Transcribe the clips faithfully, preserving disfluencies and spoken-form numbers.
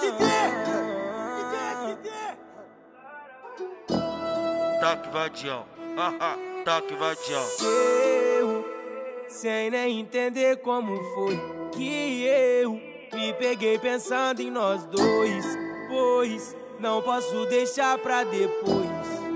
Toque vadião, haha, toque vadião. Eu, sem nem entender como foi que eu me peguei pensando em nós dois, pois não posso deixar pra depois.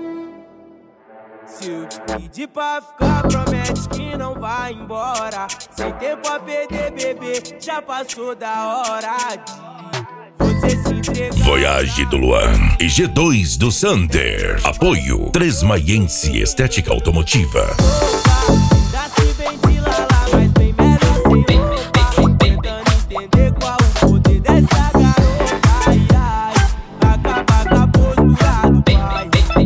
Se eu te pedir pra ficar, promete que não vai embora. Sem tempo a perder, bebê, já passou da hora de você se entregar. Voyage do Luan e G dois do Sander. Apoio Tresmaiense Estética Automotiva. Nasce bem de lalá, mas bem melhor sem roupa. Tentando entender qual o poder dessa garota. Ai, ai, acaba com a postura do pai.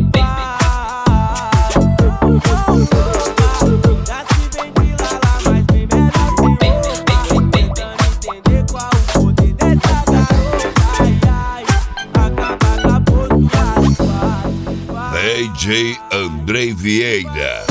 Nasce bem de lalá, mas bem melhor sem roupa. Tentando entender qual o poder dessa garota. Ai, ai, acaba com a postura do pai. D J Andrei Vieira.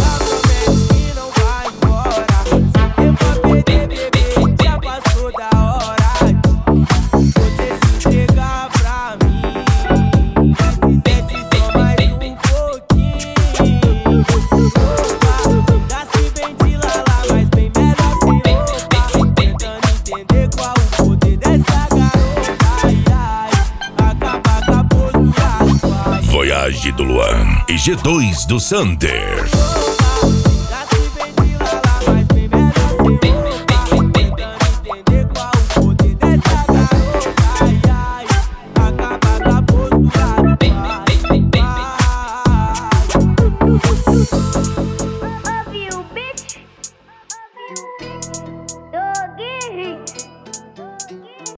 Voyage do Luan e G dois do Sander. Love you, bitch.